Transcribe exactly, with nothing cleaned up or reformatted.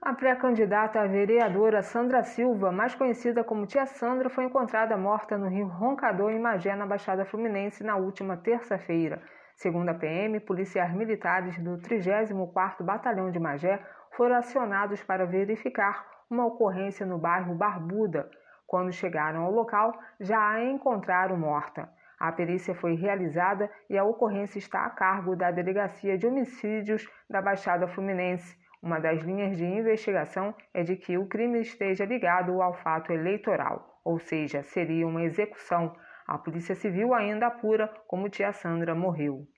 A pré-candidata a vereadora Sandra Silva, mais conhecida como Tia Sandra, foi encontrada morta no rio Roncador, em Magé, na Baixada Fluminense, na última terça-feira. Segundo a P M, policiais militares do trigésimo quarto Batalhão de Magé foram acionados para verificar uma ocorrência no bairro Barbuda. Quando chegaram ao local, já a encontraram morta. A perícia foi realizada e a ocorrência está a cargo da Delegacia de Homicídios da Baixada Fluminense. Uma das linhas de investigação é de que o crime esteja ligado ao fato eleitoral, ou seja, seria uma execução. A Polícia Civil ainda apura como Tia Sandra morreu.